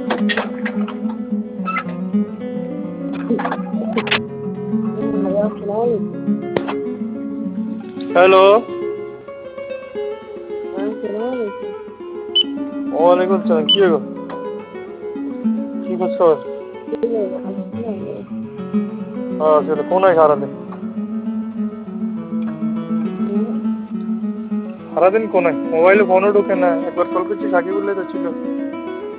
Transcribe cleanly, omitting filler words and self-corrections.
hello ওয়ালাইকুম আসসালাম কি গো কি করছো সেটা কোনায় সারাদিন কোনায় মোবাইলে ফোনও ঢোকে না একবার কল করছি সাকিবুল্লাহ তো ছিল